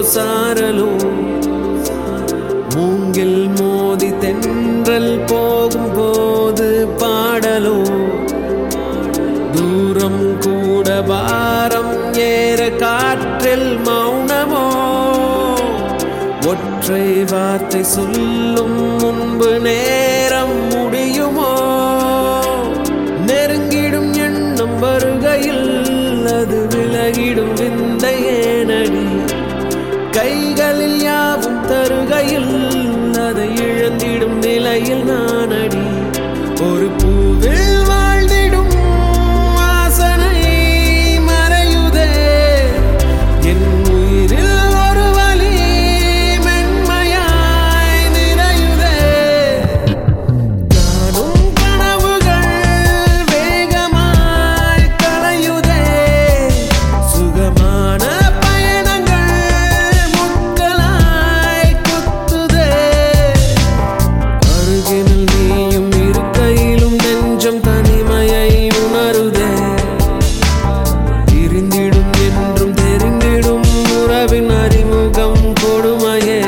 சாரலோ மூங்கில் மோதி தென்றல் போகும் போது பாடலோ தூரம் கூட பாரம் ஏற காற்றில் மௌனமோ ஒற்றை வார்த்தை சொல்லும் முன்பு நேரம் முடியுமோ நெருங்கிடும் எண்ணம் வருகையில் அது விலகிடும் விந்தை ஏனடி கைகளில் யாவும் தருகையில் அதை இழந்திடும் நிலையில் நானடி ஒரு பூவில் வாழ்ந்திடும் வாசனை மறையுதே என் உயிரில் ஒரு வலி மென்மையாய் நிறையுதே காணும் கனவுகள் வேகமாய் களையுதே சுகமான பயணங்கள் முட்களாய் குத்துதே அருகினில் நீயும் இருக்கையிலும் நெஞ்சம் தனிமையை உணருதே பிரிந்திடும் என்றும் தெரிந்திடும் உறவின் அறிமுகம் கொடுமையே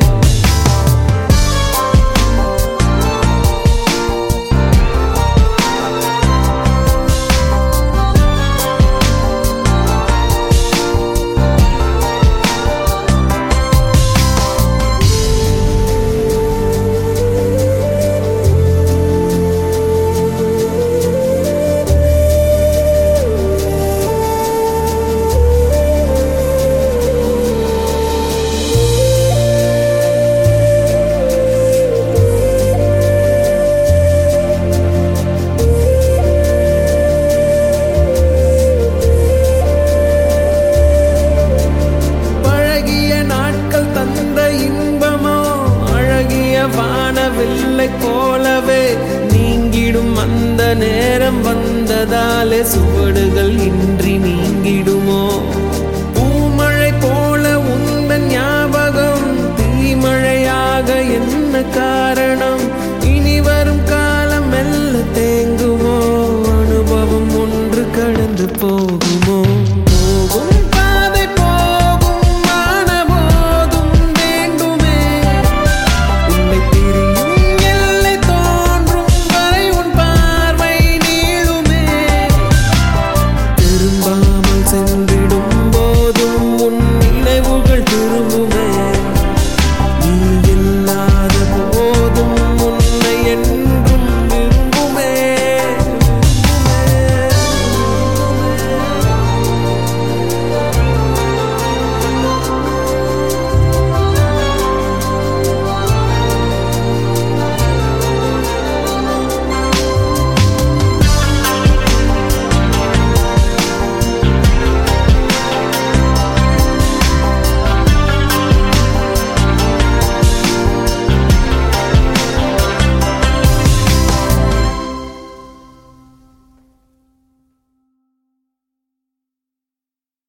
வானவில்லை போலவே நீங்கிடும் அந்த நேரம் வந்ததாலே சுவடுகள் இன்றி நீங்கிடுமோ பூமழை போல உந்தன் ஞாபகம் தீமழையாக என்ன காரணம் இனி வரும் காலம் மெல்ல தேங்குமோ அனுபவம் ஒன்று கடந்து போகுமோ போகும்